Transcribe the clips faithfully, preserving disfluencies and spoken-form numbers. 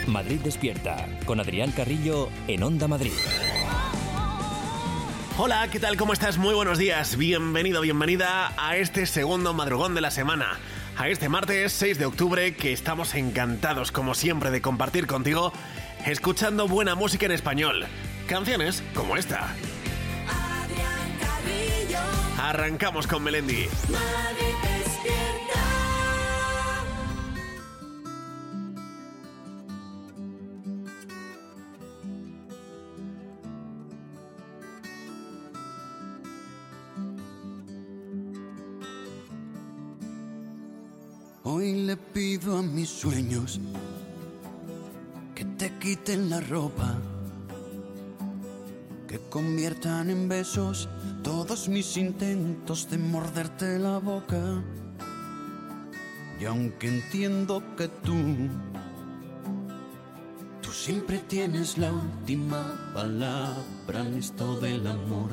Madrid Despierta, con Adrián Carrillo en Onda Madrid. Hola, ¿qué tal? ¿Cómo estás? Muy buenos días. Bienvenido, bienvenida a este segundo madrugón de la semana. A este martes seis de octubre, que estamos encantados, como siempre, de compartir contigo, escuchando buena música en español. Canciones como esta. Adrián Carrillo. Arrancamos con Melendi. Madrid Despierta. Hoy le pido a mis sueños que te quiten la ropa, que conviertan en besos todos mis intentos de morderte la boca. Y aunque entiendo que tú, tú siempre tienes la última palabra en esto del amor,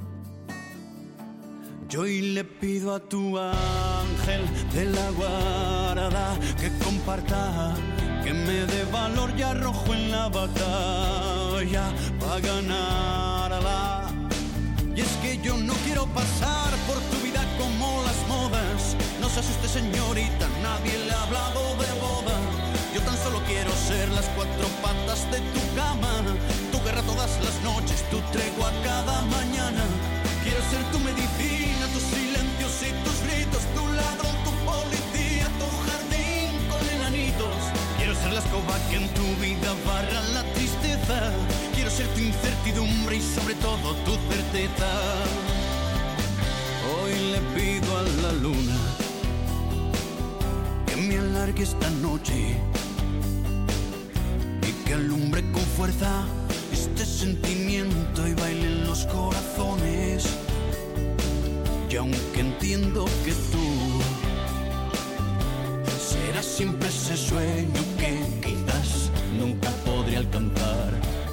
yo hoy le pido a tu ángel de la guarda que comparta, que me dé valor y arrojo en la batalla para ganarla. Y es que yo no quiero pasar por tu vida como las modas. No se asuste, señorita, nadie le ha hablado de boda. Yo tan solo quiero ser las cuatro patas de tu cama, tu guerra todas las noches, tu tregua cada mañana. Quiero ser tu medicina, tus silencios y tus gritos, tu ladrón, tu policía, tu jardín con enanitos. Quiero ser la escoba que en tu vida barra la tristeza. Quiero ser tu incertidumbre y sobre todo tu certeza. Hoy le pido a la luna que me alargue esta noche y que alumbre con fuerza este sentimiento y baile en los corazones. Y aunque entiendo que tú serás siempre ese sueño que quizás nunca podré alcanzar,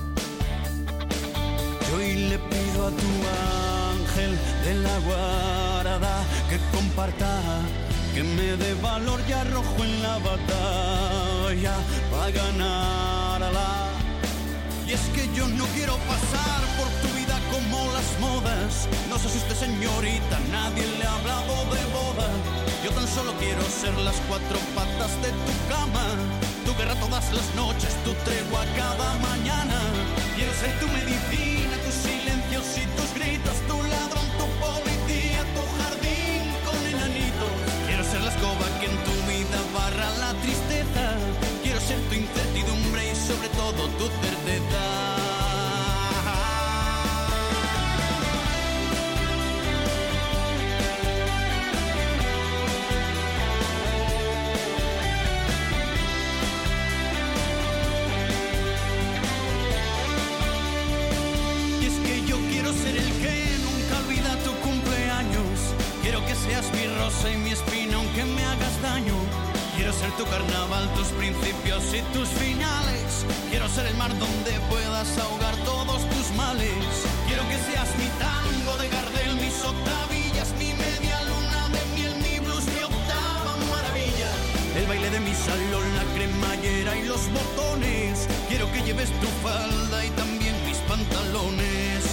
yo hoy le pido a tu ángel de la guarda que comparta, que me dé valor y arrojo en la batalla para ganarla. Y es que yo no quiero pasar por tu vida como las modas. No se asuste, señorita, nadie le ha hablado de boda. Yo tan solo quiero ser las cuatro patas de tu cama, tu guerra todas las noches, tu tregua cada mañana. Quiero ser tu medicina, tus silencios y tus gritos, tu ladrón, tu policía, tu jardín con enanitos. Quiero ser la escoba que en tu vida barra la tristeza. Quiero ser tu incertidumbre y sobre todo tu certeza. Y es que yo quiero ser el que nunca olvida tu cumpleaños. Quiero que seas mi rosa y mi espina aunque me hagas daño. Quiero ser tu carnaval, tus principios y tus finales. Quiero ser el mar donde puedas ahogar todos tus males. Quiero que seas mi tango de Gardel, mis octavillas, mi media luna de miel, mi blues, mi octava maravilla. El baile de mi salón, la cremallera y los botones. Quiero que lleves tu falda y también mis pantalones.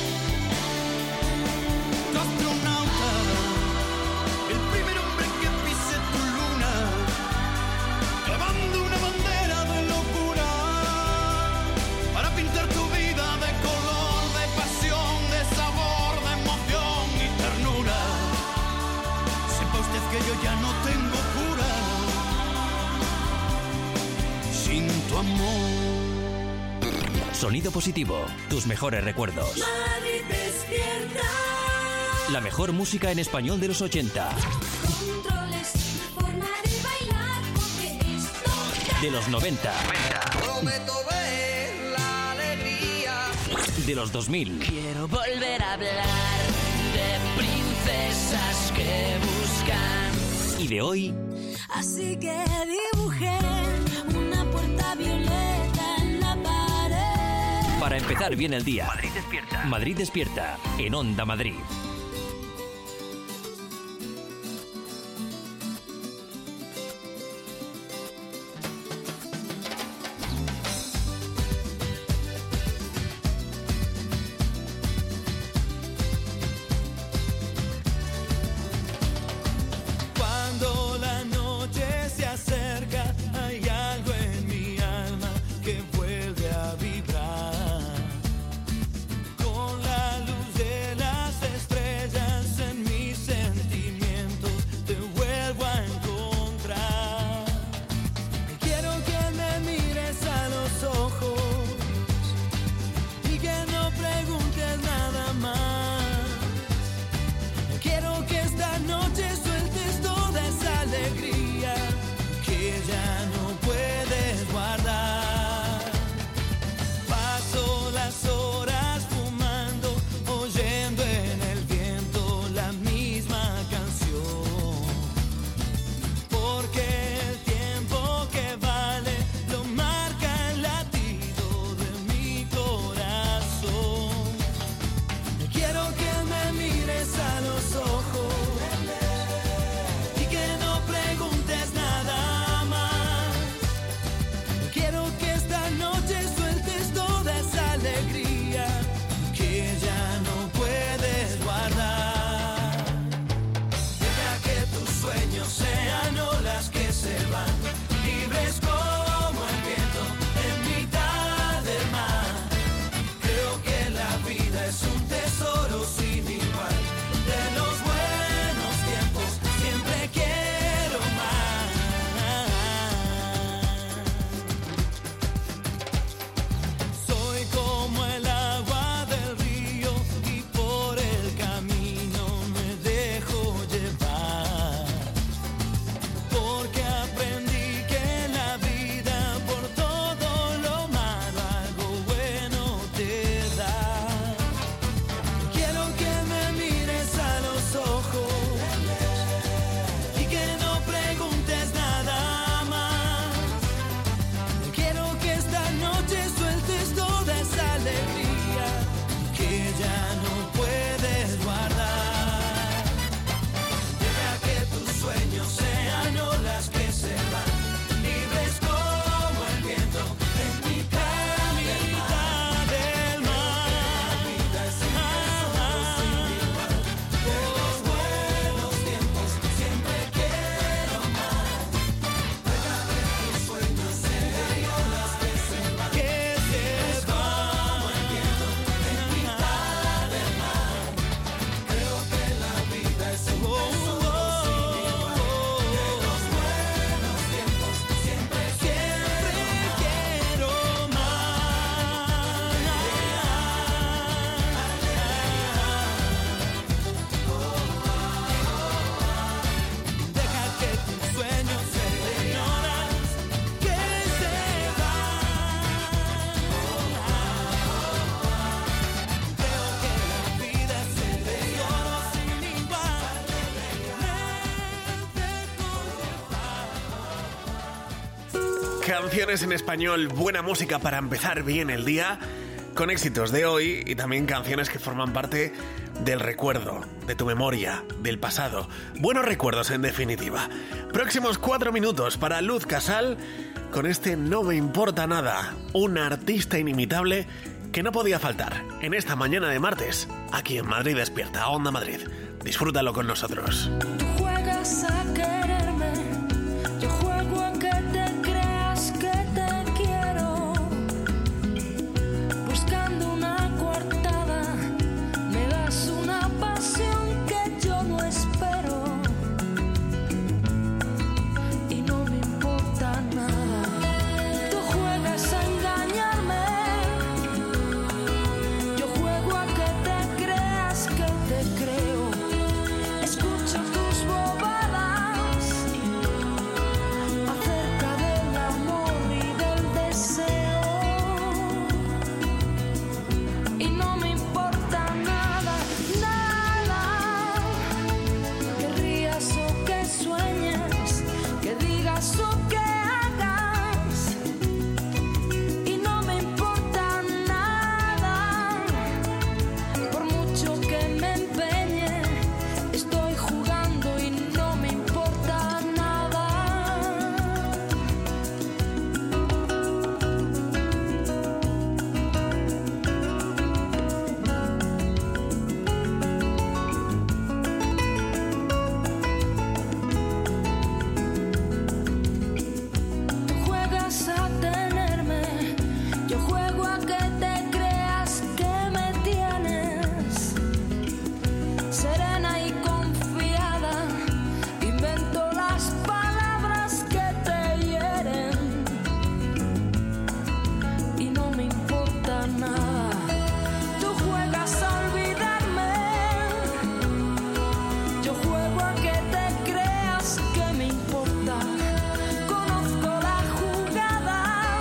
Tu astronauta, el primer hombre que pise tu luna, clavando una bandera de locura para pintar tu vida de color, de pasión, de sabor, de emoción y ternura. Sepa usted que yo ya no tengo cura sin tu amor. Sonido positivo, tus mejores recuerdos. Madrid Despierta. La mejor música en español de los ochenta. Controles, forma de bailar, porque esto De los noventa. Prometo ver la alegría. De los dos mil. Quiero volver a hablar de princesas que buscan. Y de hoy. Así que dibujé una puerta violeta en la pared. Para empezar bien el día. Madrid Despierta. Madrid Despierta, en Onda Madrid. Canciones en español, buena música para empezar bien el día, con éxitos de hoy y también canciones que forman parte del recuerdo, de tu memoria, del pasado. Buenos recuerdos, en definitiva. Próximos cuatro minutos para Luz Casal con este No me importa nada, un artista inimitable que no podía faltar en esta mañana de martes, aquí en Madrid Despierta, Onda Madrid. Disfrútalo con nosotros. Tú juegas a quererme, yo juego a que te creas que te quiero. Buscando una coartada, me das una pasión que yo no espero. Y no me importa nada. Tú juegas a engañarme, yo juego a que te creas que te creo. Escucho tus bobadas acerca del amor y del deseo. Y no me importa nada, nada. Que rías o que sueñes, que digas o que hagas. Y no me importa nada. Por mucho que me empeñe, estoy jugando y no me importa nada. Tú juegas a tenerme, yo juego a que te creas que me tienes. Serena y confiada, invento las palabras que te hieren. Y no me importa nada. Tú juegas a olvidarme, yo juego a que te creas que me importa. Conozco la jugada,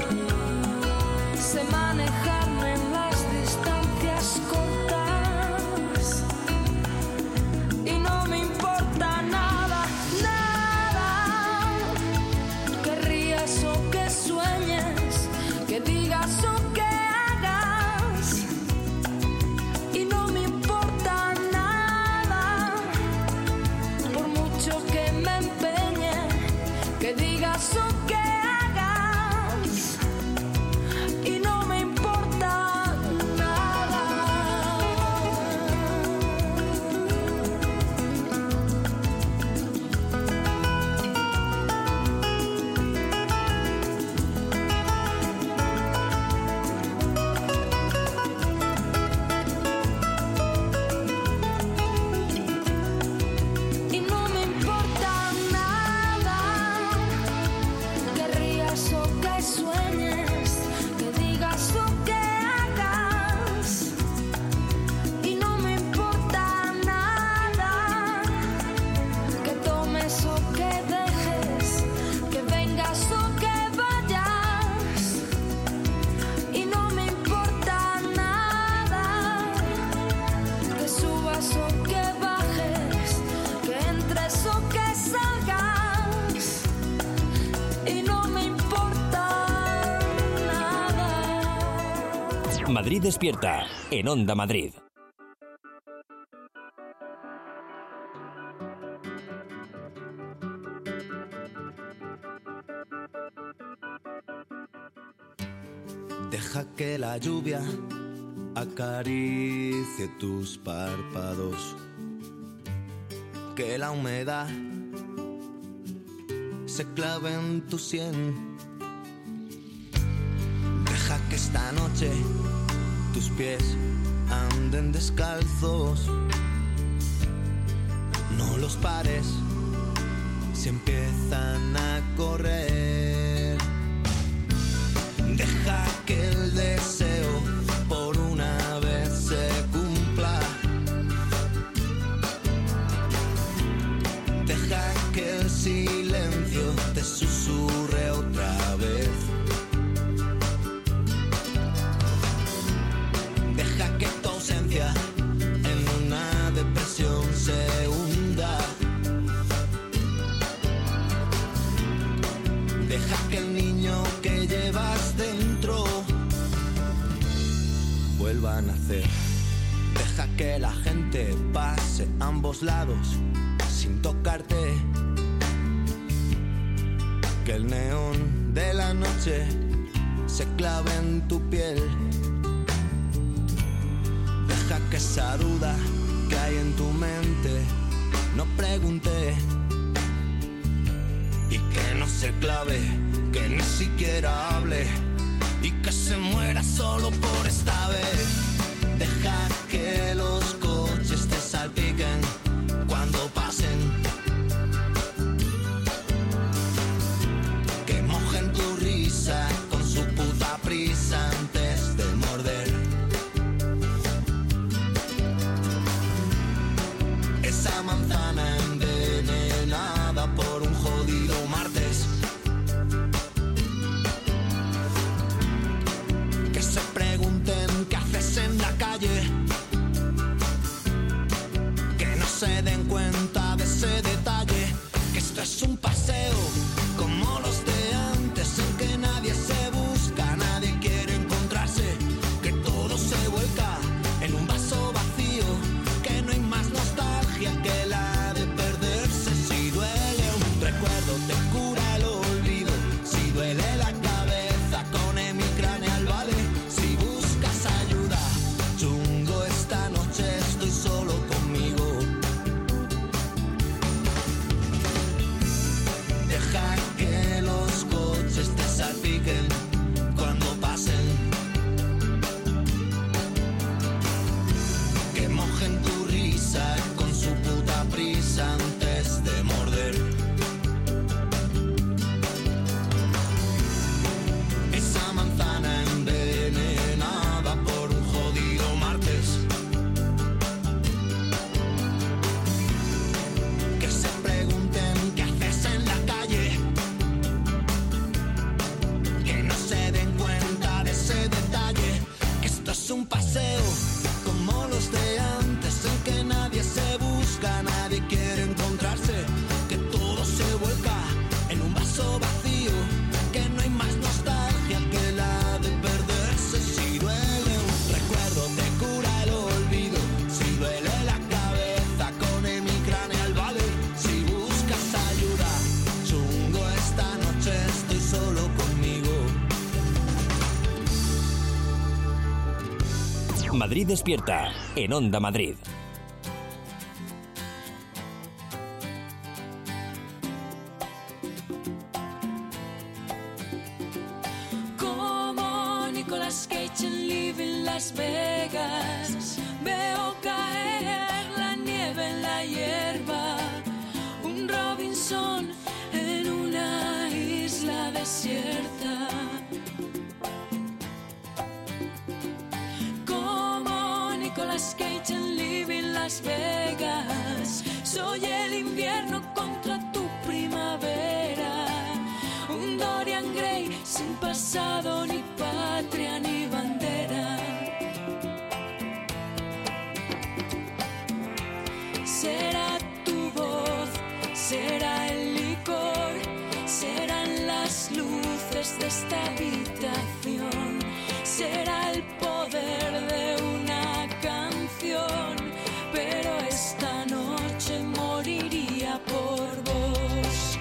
sé manejarme en las distancias cortas. Y no me importa nada, nada. Que rías o que sueñes, que digas o que hagas. Y no me importa nada. Por mucho que me empeñe, que digas o que hagas. Y no me importa nada. Y no me importa nada. Que rías o que sueñes, que digas o que hagas. Y no me importa nada. Que tomes o que dejes, que vengas o que vayas. Y no me importa nada. Que subas o que bajes, que entres o que salgas. Y no me importa nada. Madrid Despierta, en Onda Madrid. Deja que la lluvia acaricie tus párpados, que la humedad se clave en tu sien. Deja que esta noche tus pies anden descalzos, no los pares si empiezan a correr. Deja que el deseo por una vez se cumpla. Deja que el silencio te susurre otra vez. Deja que tu ausencia en una depresión se hunda. Deja que el niño niño que llevas dentro vuelva a nacer. Deja que la gente pase a ambos lados sin tocarte. Que el neón de la noche se clave en tu piel. Deja que esa duda que hay en tu mente no pregunte. Y que no se clave, que ni siquiera hable. Y que se muera solo por esta vez. Deja que los coches te salpiquen cuando pasen. Que mojen tu risa con su puta prisa antes de morder. Esa manzana envenenada por un jodido martes. Que se pregunten qué haces en la calle. Que no se den cuenta de ese detalle. Que esto es un paseo como los de antes, en que nadie se busca, nadie quiere encontrarse. Que todo se vuelca en un vaso vacío. Que no hay más nostalgia que la de perderse. Si duele un recuerdo te cura el olvido. Si duele la cabeza con hemicraneal vale. Si buscas ayuda, chungo, esta noche estoy solo conmigo. Deja que los coches te salpiquen cuando pasen. Que mojen tu risa con su puta prisa antes de morder. Esa manzana envenenada por un jodido martes. Que se pregunten qué haces en la calle. Que no se den cuenta de ese detalle. Que esto es un paseo como los de antes, en que nadie se busca, nadie quiere encontrarse. Que todo se vuelca en un vaso vacío. Que no hay más nostalgia que la de perderse. Si duele un recuerdo te cura el olvido. Si duele la cabeza con hemicraneal vale. Si buscas ayuda, chungo, esta noche estoy solo conmigo. Madrid despierta en Onda Madrid. Como Nicolas Cage en Living Las Vegas, veo caer la nieve en la hierba. Un Robinson en una isla desierta. Como Nicolas Cage en Living Las Vegas, soy el invierno contra tu primavera. Un Dorian Gray sin pasado, ni patria, ni bandera. Será tu voz, será el licor, serán las luces de esta habitación. Será el poder de una canción, pero esta noche moriría por vos.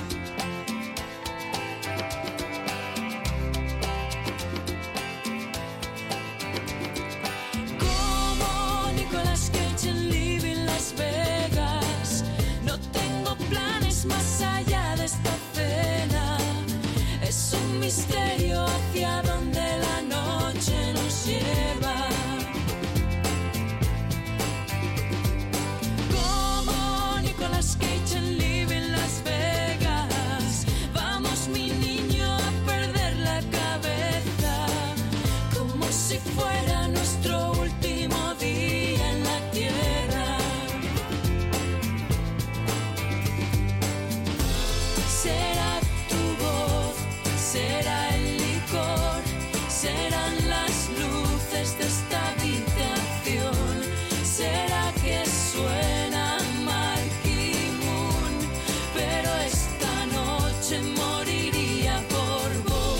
Como Nicolas Cage en Living Las Vegas, no tengo planes más allá de esta cena. Es un misterio hacia donde la noche nos lleva. Como Nicolas Cage en Living Las Vegas, vamos mi niño a perder la cabeza, como si fuera nuestro último día en la tierra. Será tu voz, será el licor, serán las luces de esta habitación. Será que suena Marquee Moon, pero esta noche moriría por vos.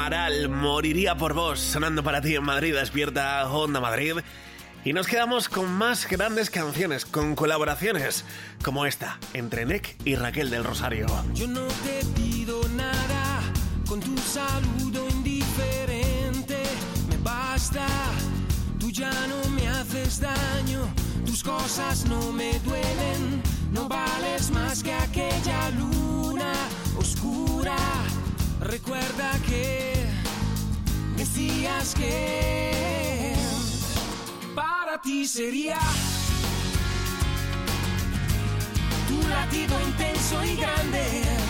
Amaral, Moriría por vos, sonando para ti en Madrid Despierta, Onda Madrid. Y nos quedamos con más grandes canciones, con colaboraciones como esta, entre Nek y Raquel del Rosario. Yo no te pido nada, con tu saludo indiferente me basta. Tú ya no me haces daño, tus cosas no me duelen. No vales más que aquella luna oscura. Recuerda que decías que para ti sería tu latido intenso y grande.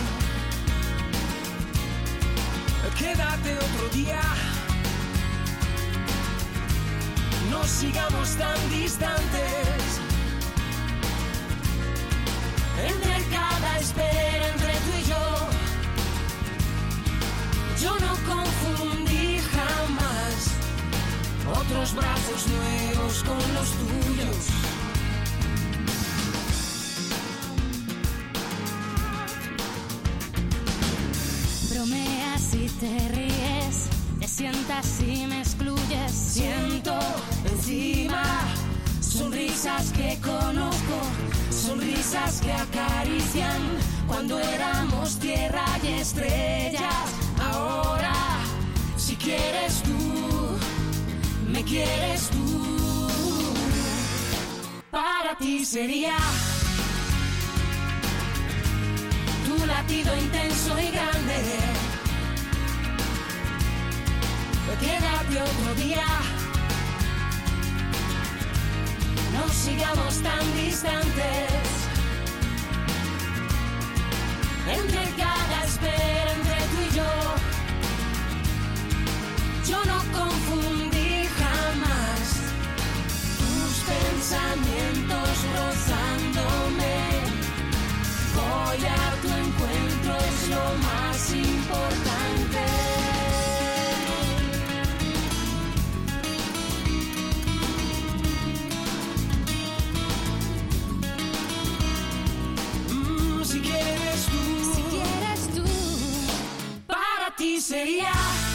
Quédate otro día, no sigamos tan distantes. Entre cada espera, entre tú y yo, yo no confundí jamás otros brazos nuevos con los tuyos. Bromeas y te ríes, te sientas y me excluyes. Siento encima sonrisas que conozco, sonrisas que acarician cuando éramos tierra y estrellas. Ahora, si quieres tú, me quieres tú. Para ti sería tu latido intenso y grande. Quédate otro día, no sigamos tan distantes. Entre cada espera, entre tú y yo, yo no confundí jamás tus pensamientos rozándome. Voy a tu encuentro, es lo más importante. Mm, si quieres tú, Si quieres tú, para ti sería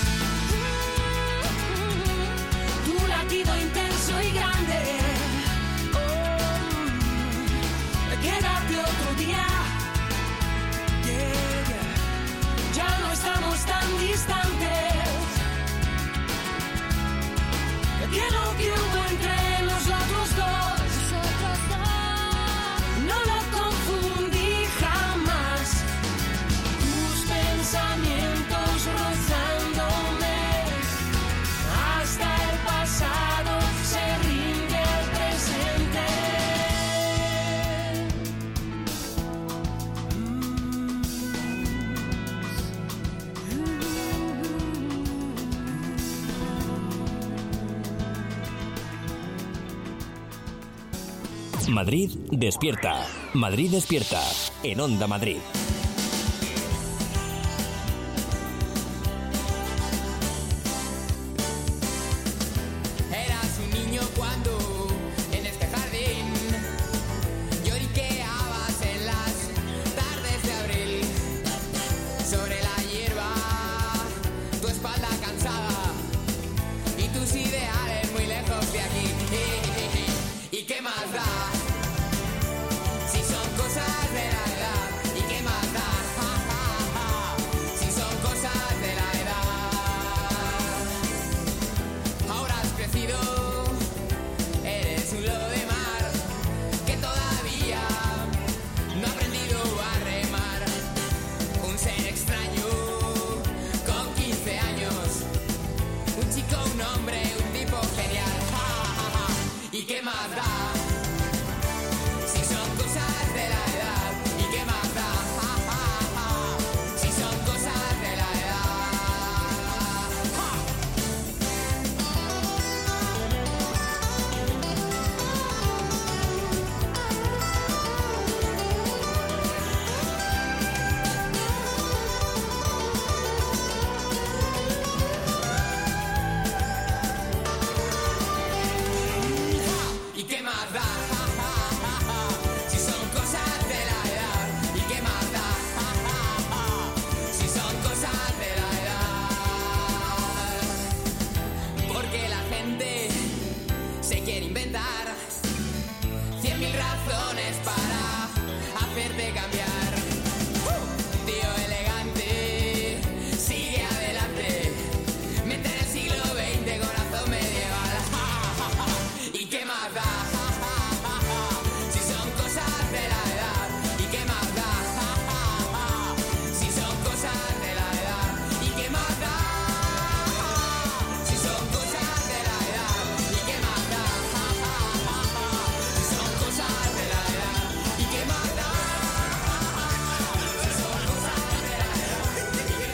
tu latido intenso y grande. Oh, quédate otro día. Yeah, yeah. Ya no estamos tan distantes. Que lo que hubo entre nosotros dos, nosotros dos. no lo confundí jamás. Tus pensamientos rozándome, hasta el pasado se rinde al presente. Madrid Despierta. Madrid Despierta. En Onda Madrid. Eras un niño cuando en este jardín lloriqueabas en las tardes de abril. Sobre la hierba, tu espalda cansada y tus ideales muy lejos de aquí. ¿Y qué más da? Si son cosas de la edad, ¿y qué más da? de cambiar. ¡Uh! Tío elegante, sigue adelante. Mente en el siglo veinte, corazón medieval. ¿Y qué más da? Si son cosas de la edad. ¿Y qué más da? Si son cosas de la edad. ¿Y qué más da? Si son cosas de la edad. ¿Y qué más da? Si son cosas de la edad. ¿Y qué más da? Si son cosas de la edad. ¿Y qué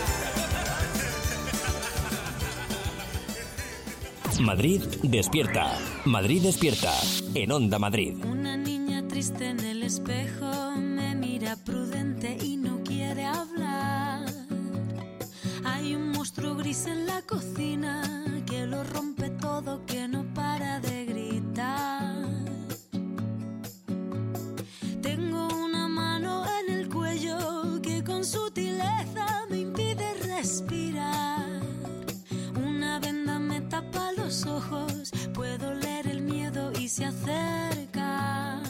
más da? Madrid despierta. Madrid despierta. En Onda Madrid. Una niña triste en el espejo me mira prudente y no quiere hablar. Hay un monstruo gris en la cocina que lo rompe todo, que no para de gritar. Tengo una mano en el cuello que con sutileza me impide respirar. Una venda me tapa los ojos, puedo leer el miedo y se acerca.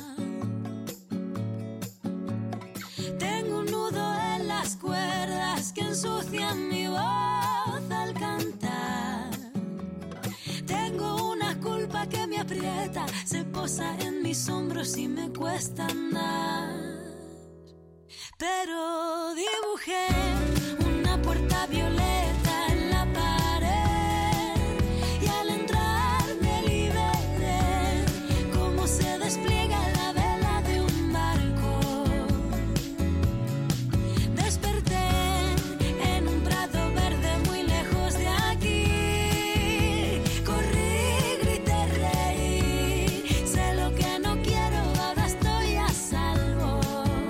Tengo un nudo en las cuerdas que ensucian mi voz al cantar. Tengo una culpa que me aprieta, se posa en mis hombros y me cuesta andar. Pero dibujé una puerta violeta en la pared y al entrar me liberé, como se despliega la vela de un barco. Desperté en un prado verde muy lejos de aquí. Corrí, grité, reí. Sé lo que no quiero, ahora estoy a salvo.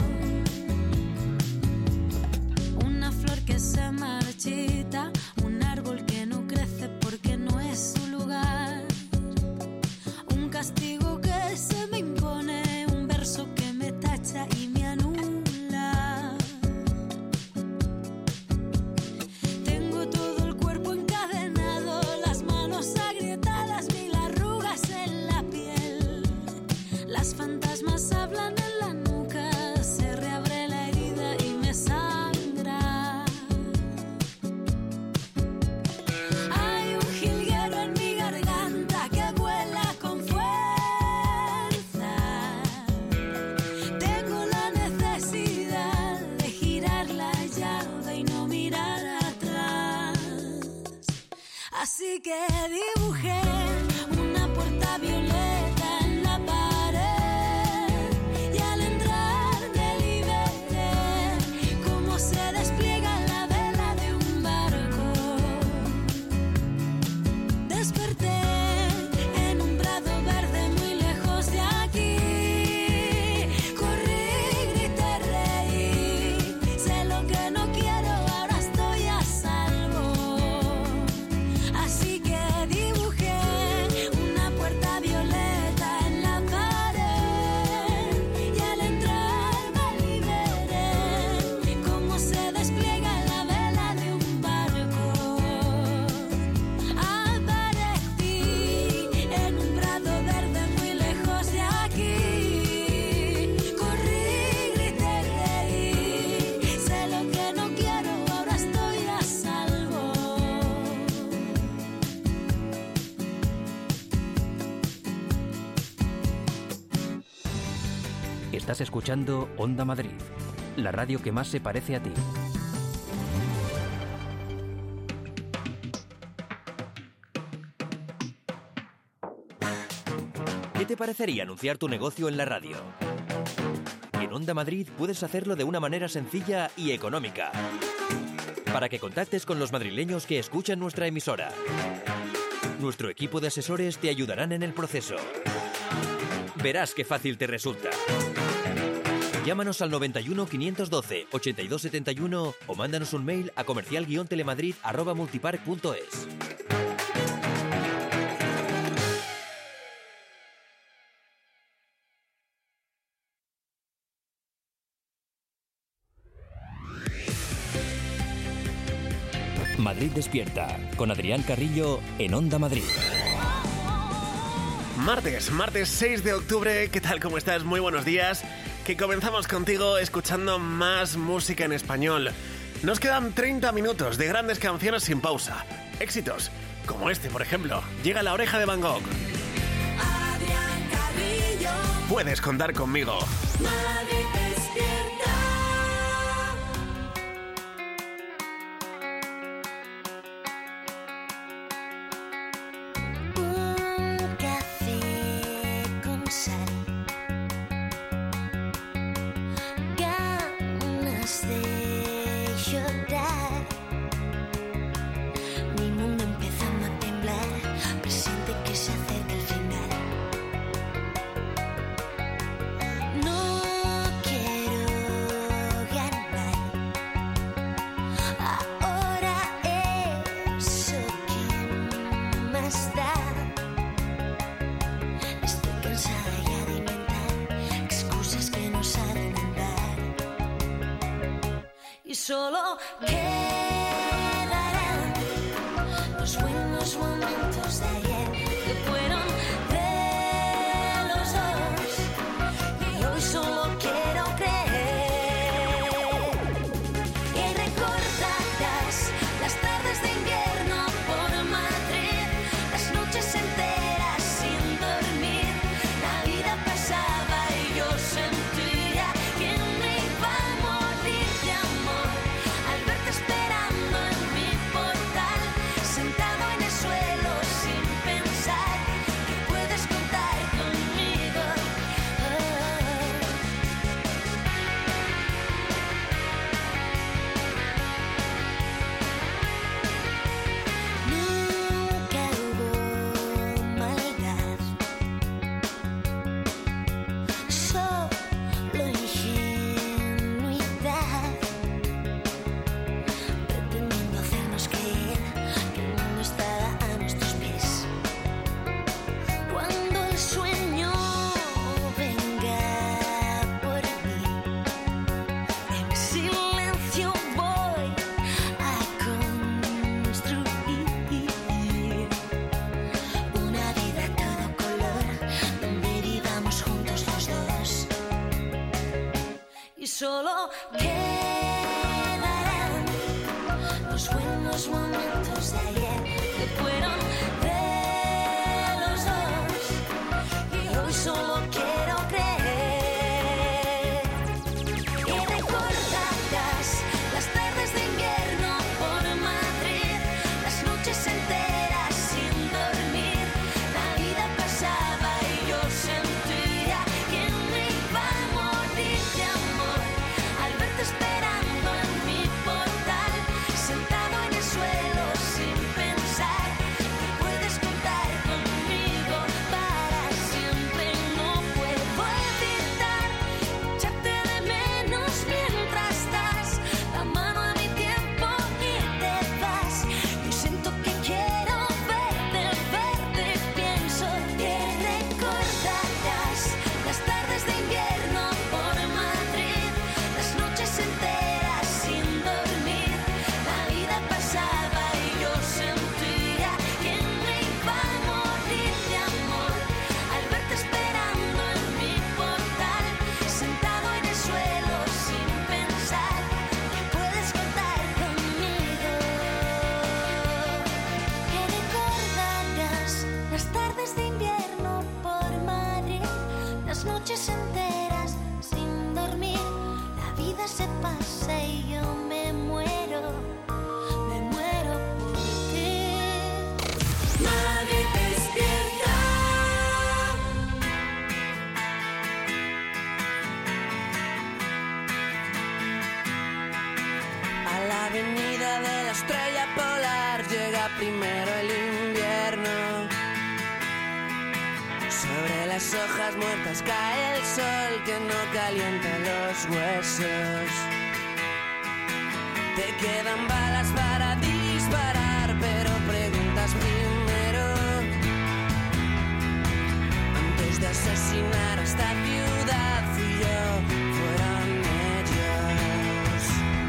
Una flor que se marchita, un árbol que no crece porque no es su lugar. Un castigo que se me impone, un verso que me tacha y me anula. Tengo todo el cuerpo encadenado, las manos agrietadas, mil arrugas en la piel. Las fantasmas hablan en la nuca, se reabre la herida y me sangra. Hay un jilguero en mi garganta que vuela con fuerza. Tengo la necesidad de girar la llave y no mirar atrás. Así que dibujé una puerta violeta en la pared y al entrar me liberé, como se despliega la vela de un barco. Desperté en un prado verde muy lejos de aquí. Corrí, grité, reí. Sé lo que no quiero, ahora estoy a salvo. Así que dibujé una puerta violeta en la pared y al entrar me liberé, como se despliega la vela de un barco. Aparecí en un prado verde muy lejos de aquí. Corrí, grité, reí. Sé lo que no quiero, ahora estoy a salvo. Estás escuchando Onda Madrid, la radio que más se parece a ti. ¿Qué te parecería anunciar tu negocio en la radio? En Onda Madrid puedes hacerlo de una manera sencilla y económica, para que contactes con los madrileños que escuchan nuestra emisora. Nuestro equipo de asesores te ayudarán en el proceso. Verás qué fácil te resulta. Llámanos al noventa y uno, quinientos doce, ochenta y dos setenta y uno o mándanos un mail a comercial guion telemadrid arroba multipark punto es. Madrid despierta, con Adrián Carrillo en Onda Madrid. Martes, martes seis de octubre, ¿qué tal? ¿Cómo estás? Muy buenos días. Qué que comenzamos contigo escuchando más música en español. Nos quedan treinta minutos de grandes canciones sin pausa. Éxitos, como este, por ejemplo. Llega La Oreja de Van Gogh. Adrián Carrillo. Puedes contar conmigo. Madrid despierta. Un café con sal, ganas de llorar, mi mundo empezando a temblar, presiente que se acerca el final. No quiero ganar, ahora eso que más da. Estoy cansada ya de inventar excusas que no saben andar. Y solo quedarán los buenos momentos de ayer que fueron de los dos. Y hoy solo quiero creer que recordarás las tardes de invierno por Madrid, las noches enteras sin dormir. La vida pasaba y yo sentía que me iba a morir de amor al verte esperando en mi portal, sentado en el suelo sin pensar que puedes contar conmigo. Nunca hubo maldad, solo ingenuidad, pretendiendo hacernos creer que el mundo estaba a nuestros pies. Cuando el sueño venga por mí, en silencio voy a construir una vida a todo color, donde vivamos juntos los dos. Y solo quedarán los buenos momentos de ayer que fueron de los dos. Y hoy solo quiero creer que recordarás las tardes de invierno por Madrid, las noches enteras sin dormir. La vida pasaba y yo sentía que me iba a morir de amor al verte esperando en mi portal, sentado en el suelo sin pensar que puedes contar conmigo para siempre. No puedo evitar echarte de menos mientras das la mano a mi tiempo y te vas. Yo siento que quiero verte, verte, pienso que recordarás las tardes de invierno por Madrid, las noches enteras sin dormir. La vida pasaba y yo sentía que me iba a morir de amor al verte esperando en mi portal, sentado en el suelo sin pensar que puedes contar conmigo. Que recordarás las tardes de invierno por Madrid, las noches enteras sin dormir. La vida se pasa y yo me muero, me muero por ti. Madrid despierta. A la avenida de la estrella polar llega primero el invierno. Sobre las hojas muertas cae el sol que no calienta los huesos. Te quedan balas para disparar, pero preguntas primero antes de asesinar a esta ciudad. Fui yo, fueron ellos.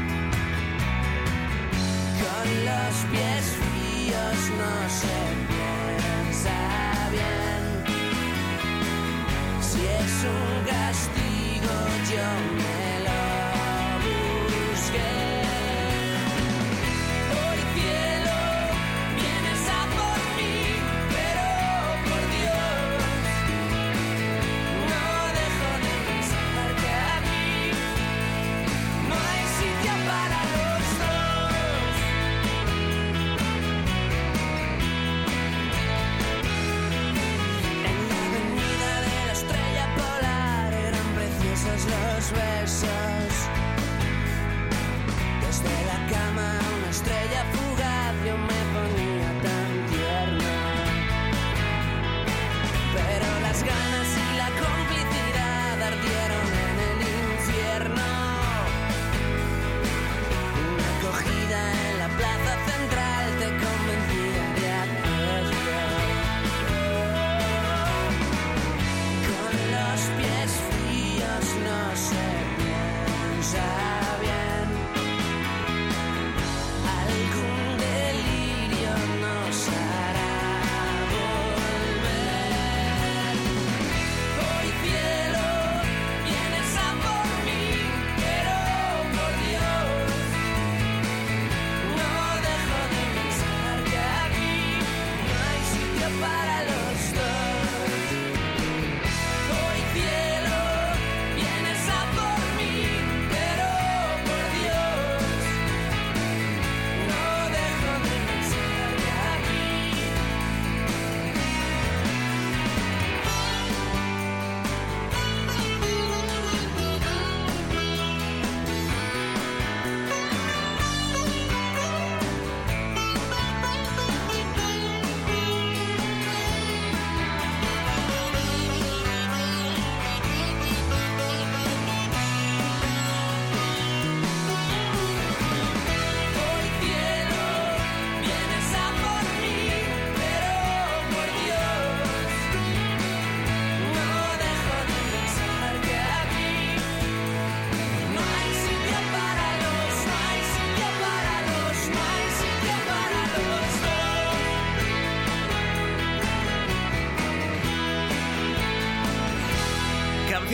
Con los pies fríos no se piensa bien. Si es un castigo yo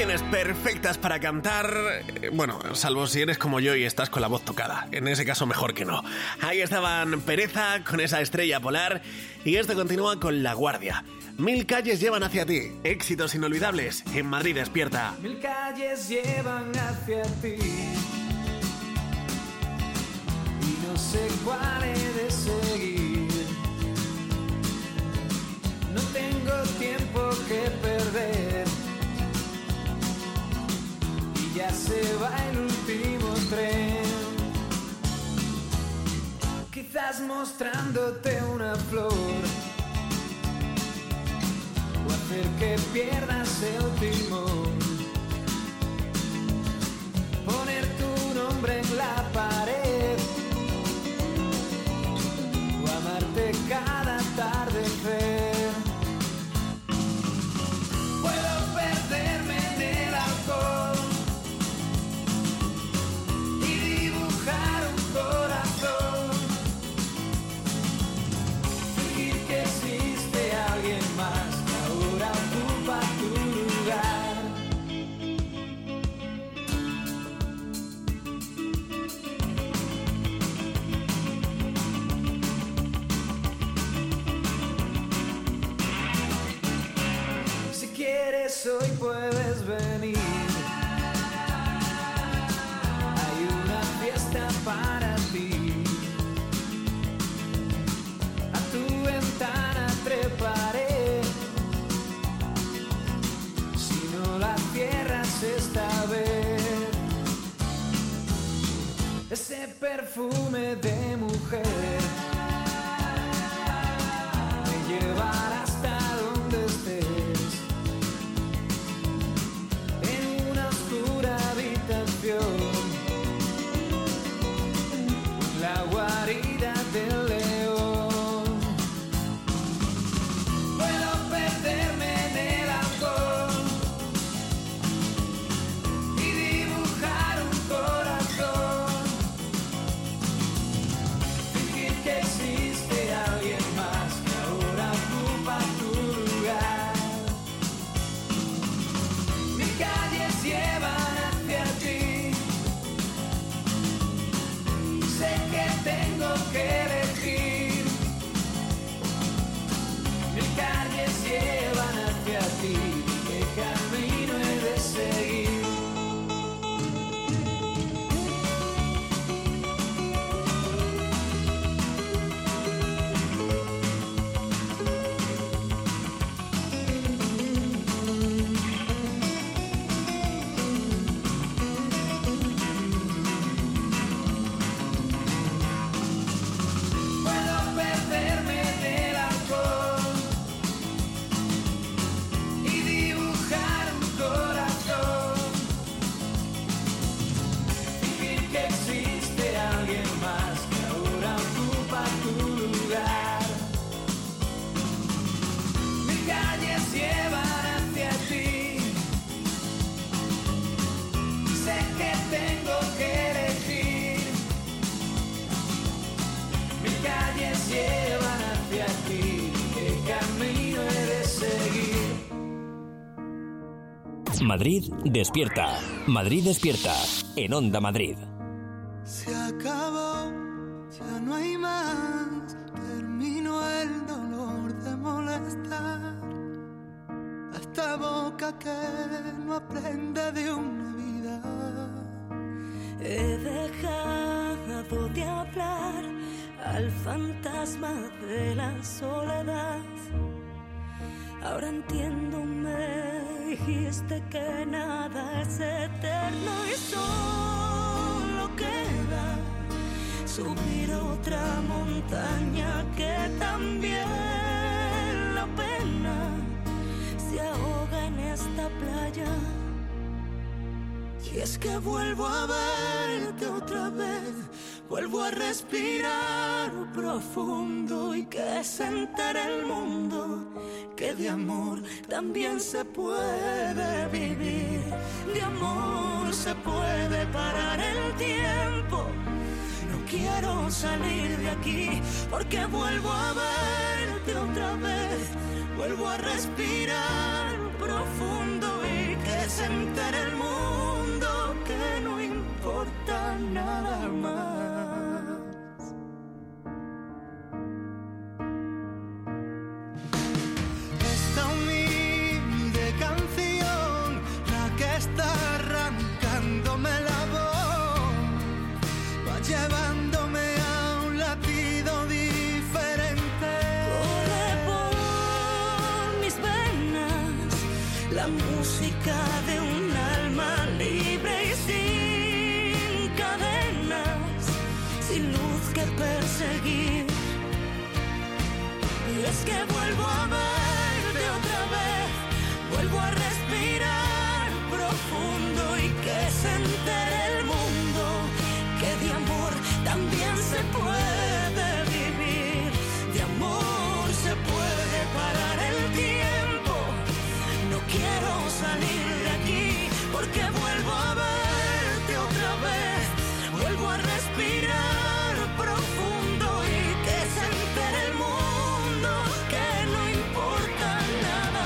canciones perfectas para cantar, bueno, salvo si eres como yo y estás con la voz tocada. En ese caso mejor que no. Ahí estaban Pereza con esa estrella polar y esto continúa con La Guardia. Mil calles llevan hacia ti, éxitos inolvidables en Madrid Despierta. Mil calles llevan hacia ti y no sé cuál he de seguir. No tengo tiempo que perder y ya se va el último tren. Quizás mostrándote una flor o hacer que pierdas el timón, poner tu nombre en la pared o amarte cada atardecer. Puedo perderme en el alcohol y dibujar un corazón, fingir que existe alguien más que ahora ocupa tu lugar. Si quieres hoy puedes venir, hay una fiesta para ti. A tu ventana treparé, si no la cierras esta vez. Ese perfume de mujer me llevará hasta donde estés, en una oscura habitación, la guarida del león. Puedo perderme en el alcohol y dibujar un corazón, fingir que existe alguien más que ahora ocupa tu lugar. Mis calles llevan hacia ti, sé que tengo que elegir. Mis calles llevan hacia ti, ¿qué camino he de seguir? Puedo perderme en el alcohol y dibujar un corazón, fingir que existe alguien más que ahora ocupa tu lugar. Mis calles llevan hacia ti, sé que tengo que elegir. Mis calles llevan hacia ti, ¿qué camino he de seguir? Madrid Despierta. Madrid Despierta. En Onda Madrid. Se acabó, ya no hay más. Terminó el dolor de molestar a esta boca que no aprende de una vida. He dejado de hablar al fantasma de la soledad. Ahora entiendo, me dijiste que nada es eterno y solo queda subir otra montaña, que también la pena se ahoga en esta playa. Y es que vuelvo a verte otra vez, vuelvo a respirar profundo y que se entere el mundo que de amor también se puede vivir. De amor se puede parar el tiempo. No quiero salir de aquí porque vuelvo a verte otra vez, vuelvo a respirar profundo y que se entere el mundo que no importa nada más. Esta humilde canción, la que está arrancándome la voz, va llevándome a un latido diferente. Corre por mis venas la música de un alma libre y sin cadenas, sin luz que perseguir. Y es que vuelvo a verte otra vez, vuelvo a respirar profundo y que se entere el mundo que de amor también se puede vivir, de amor se puede parar el tiempo. No quiero salir de aquí porque vuelvo a verte otra vez, vuelvo a respirar profundo y que se entere el mundo que no importa nada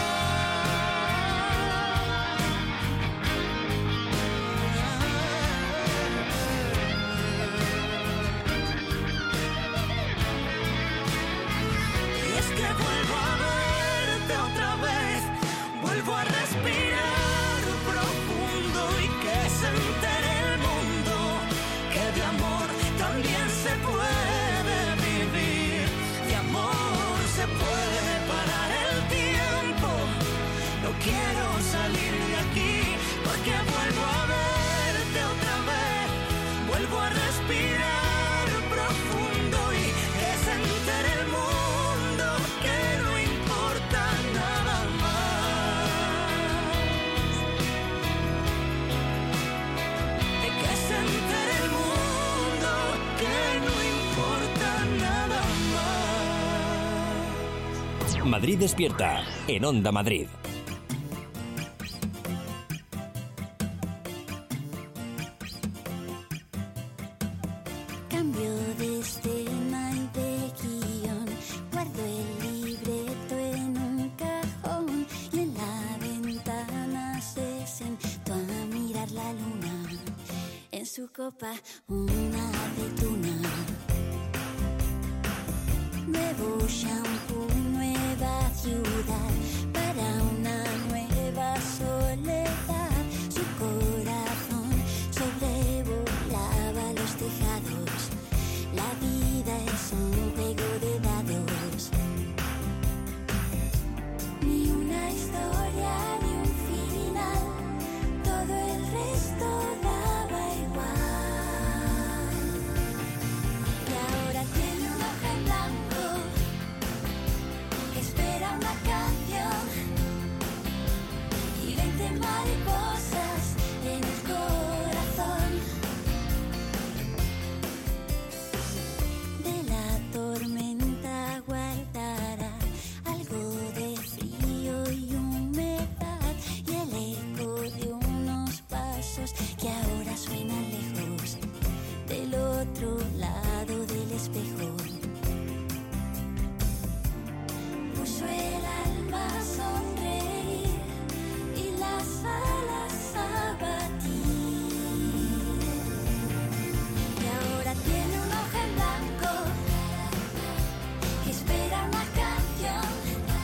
Y es que vuelvo a verte otra vez, vuelvo a respirar profundo y que se entere el mundo que de amor también se puede vivir, de amor se puede parar el tiempo. No quiero salir de aquí porque vuelvo a verte otra vez, vuelvo a respirar profundo y que se entere el mundo que no importa nada más. De que se entere el mundo que no importa nada más. Madrid despierta en Onda Madrid. Cambio de escena y de guión, guardo el libreto en un cajón y en la ventana se sentó a mirar la luna, en su copa una aceituna. Nuevo shampoo, nueva ciudad, para una nueva soledad. Su corazón sobrevolaba los tejados. La vida es un juego de dados. Ni una historia, ni un final. Todo el resto daba igual. Y ahora tiene un ojo en blanco que espera una canción y veinte mariposas en el corazón. De la tormenta guardará algo de frío y humedad y el eco de unos pasos que ahora suenan lejos del otro lado del espejo. Puso el alma a sonreír y las alas a batir. Y ahora tiene un ojo en blanco que espera una canción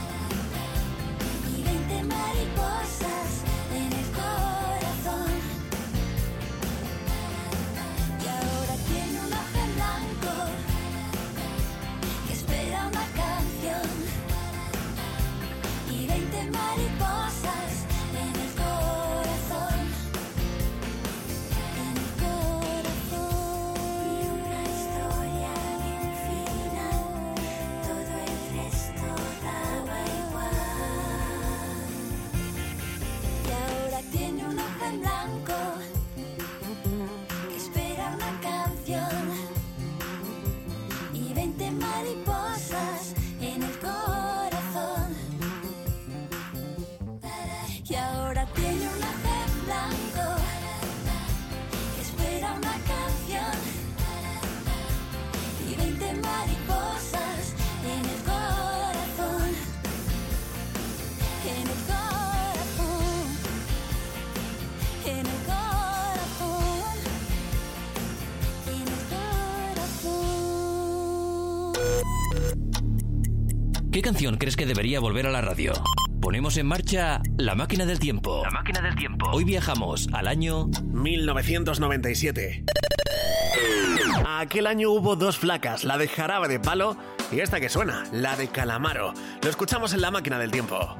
y veinte mariposas en el corazón. Y ahora tiene un ojo en ¿Qué canción crees que debería volver a la radio? Ponemos en marcha La Máquina del Tiempo. La Máquina del Tiempo. Hoy viajamos al año mil novecientos noventa y siete. Aquel año hubo dos flacas, la de Jarabe de Palo y esta que suena, la de Calamaro. Lo escuchamos en La Máquina del Tiempo.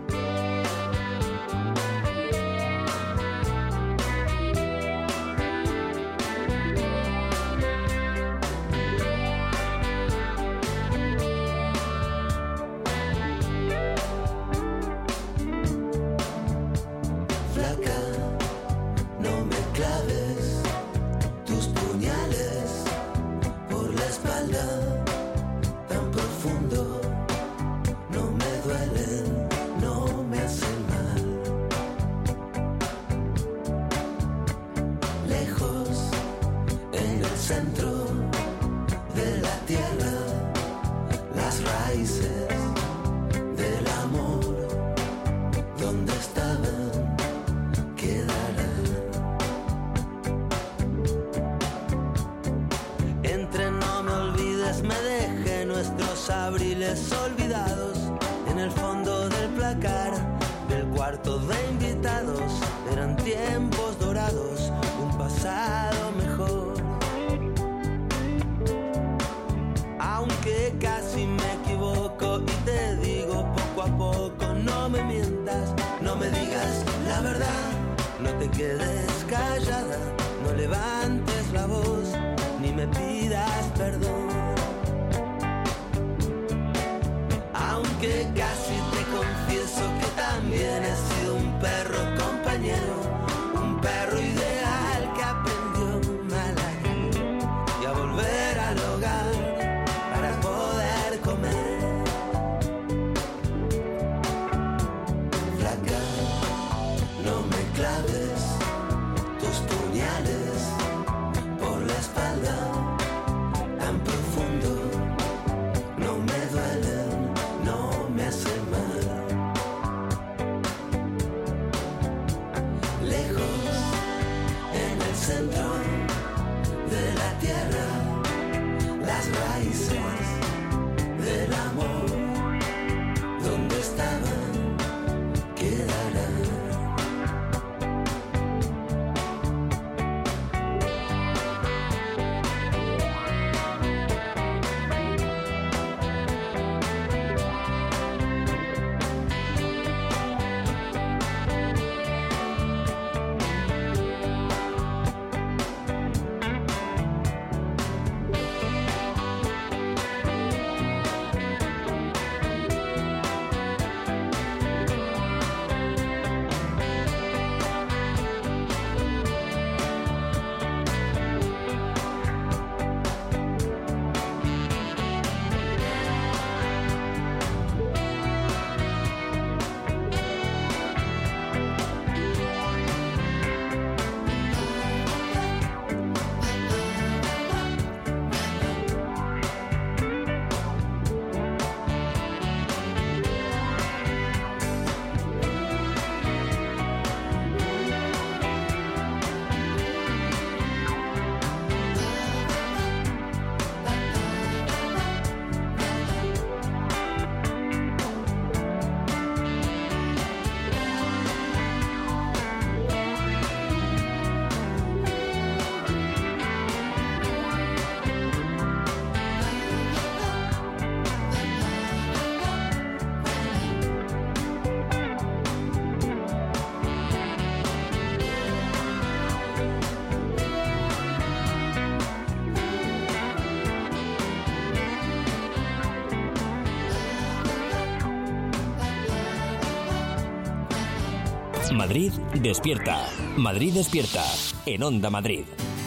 Abriles olvidados en el fondo del placar del cuarto de invitados. Eran tiempos dorados, un pasado mejor. Aunque casi me equivoco y te digo poco a poco, no me mientas, no me digas la verdad, no te quedes callada, no levantes la voz, ni me pidas perdón. Que casi te confieso que también he sido un perro compañero, un perro ideal que aprendió mal a ir y a volver al hogar para poder comer. Flaca, no me claves tus puñales por la espalda tan profundo, no me duele. Hace mal. Lejos, en el centro de la tierra, las raíces del amor, donde estaban, quedarán. Madrid despierta. Madrid despierta. En Onda Madrid.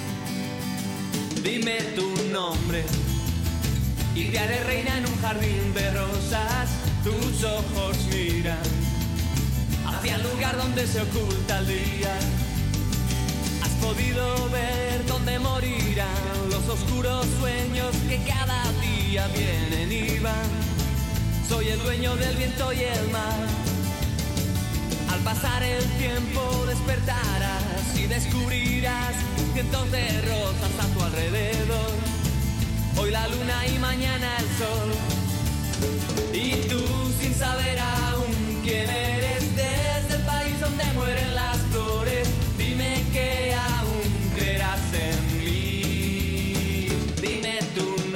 Dime tu nombre y te haré reina en un jardín de rosas. Tus ojos miran hacia el lugar donde se oculta el día. Has podido ver dónde morirán los oscuros sueños que cada día vienen y van. Soy el dueño del viento y el mar. Al pasar el tiempo despertarás y descubrirás cientos de rosas a tu alrededor. Hoy la luna y mañana el sol. Y tú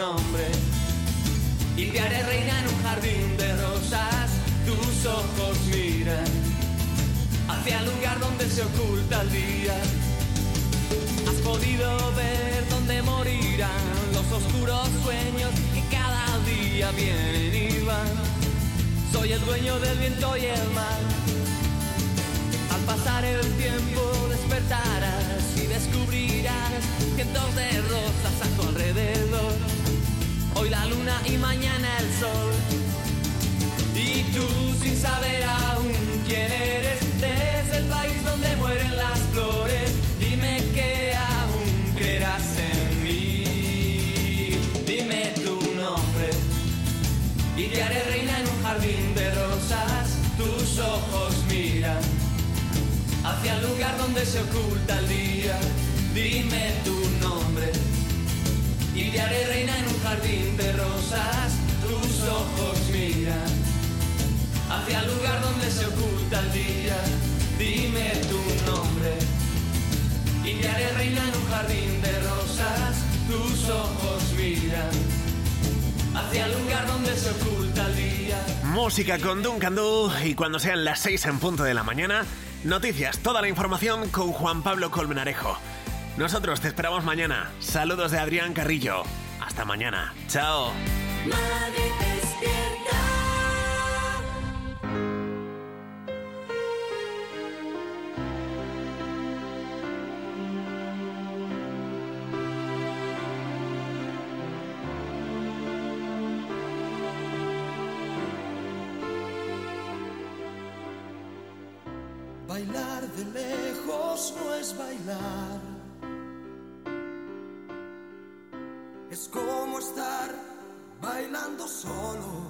nombre y te haré reina en un jardín de rosas. Tus ojos miran hacia el lugar donde se oculta el día. Has podido ver dónde morirán los oscuros sueños que cada día vienen y van. Soy el dueño del viento y el mar. Al pasar el tiempo despertarás y descubrirás cientos de rosas a tu alrededor. Hoy la luna y mañana el sol. Y tú sin saber aún quién eres, desde el país donde mueren las flores, dime que aún creerás en mí. Dime tu nombre y te haré reina en un jardín de rosas. Tus ojos miran hacia el lugar donde se oculta el día. Dime tu nombre y te haré reina en un jardín de rosas. Tus ojos miran hacia el lugar donde se oculta el día. Dime tu nombre y te haré reina en un jardín de rosas. Tus ojos miran hacia el lugar donde se oculta el día. Música con Duncan Du, y cuando sean las seis en punto de la mañana, noticias, toda la información con Juan Pablo Colmenarejo. Nosotros te esperamos mañana. Saludos de Adrián Carrillo. Hasta mañana. Chao. Madrid despierta. Bailar de lejos no es bailar. Es como estar bailando solo.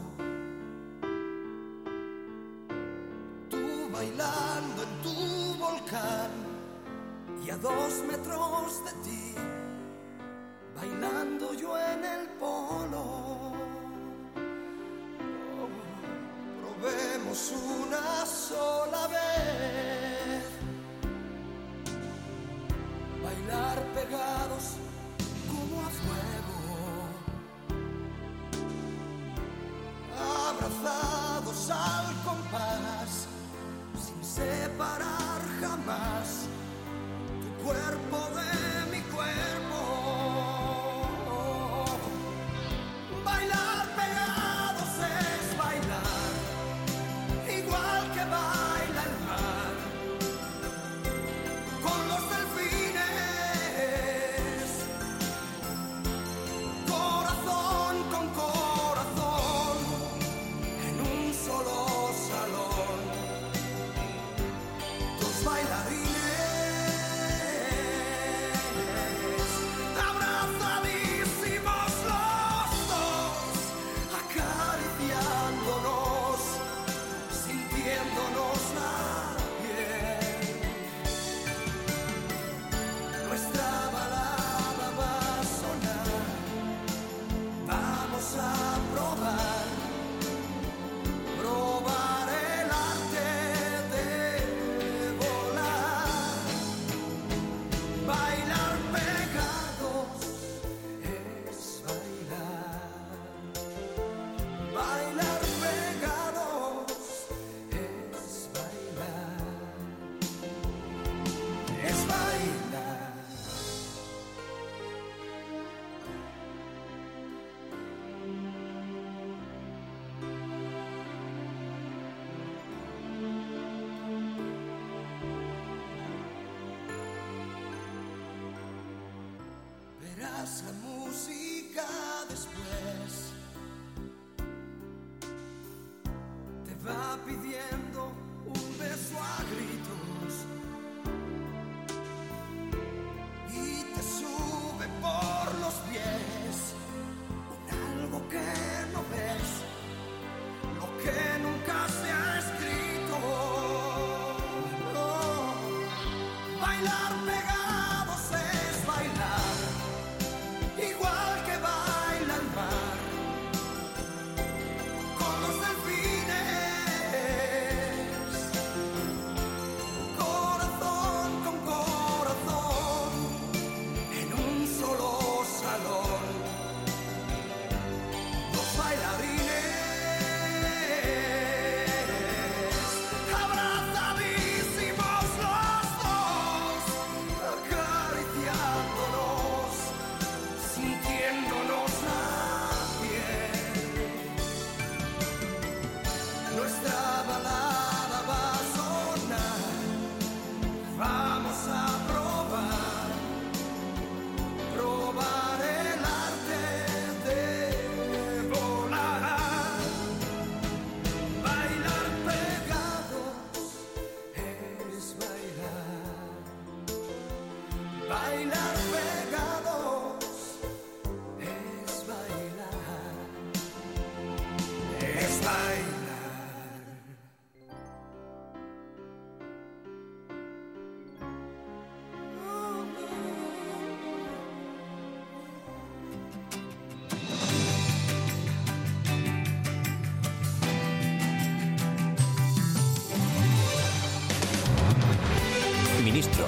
Tú bailando en tu volcán y a dos metros de ti, bailando yo en el polo. Probemos una sola vez bailar pegados como a fuego, abrazados al compás, sin separar jamás tu cuerpo de mi cuerpo. Bailar pegados es bailar igual que baila el mar con los delfines, corazón con corazón, en un solo salón, dos bailarines abrazadísimos los dos, acariciándonos, sintiéndonos la piel. Nuestra balada va a sonar, vamos a probar, probar el arte de volar. Bailar pegados es bailar, bailar pegados es bailar, es bailar. Verás la música después, te va pidiendo un beso a gritos y te sube por los pies con algo que no ves, lo que nunca se ha escrito. No. Bailar pegados es bailar igual que baila el mar con los delfines,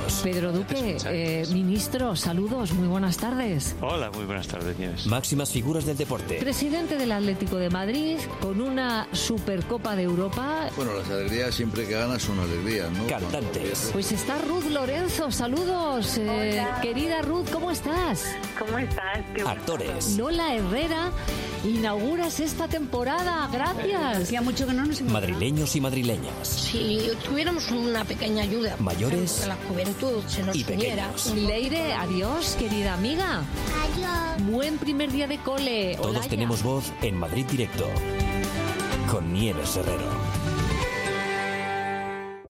Unidos. Pedro Duque, eh, ministro, saludos, muy buenas tardes. Hola, muy buenas tardes, Nieves. Máximas figuras del deporte. Presidente del Atlético de Madrid, con una Supercopa de Europa. Bueno, las alegrías siempre que ganas son alegrías, ¿no? Cantantes. Pues está Ruth Lorenzo, saludos. Eh, querida Ruth, ¿cómo estás? ¿Cómo estás? Qué bueno. Actores. Lola Herrera, inauguras esta temporada, gracias. Hacía mucho que no nos Madrileños y madrileñas. Si tuviéramos una pequeña ayuda. Mayores. Que la juventud se nos y uniera. pequeños. Leire, adiós, querida amiga. Adiós. Buen primer día de cole. Todos Olaya. tenemos voz en Madrid Directo. Con Nieves Herrero.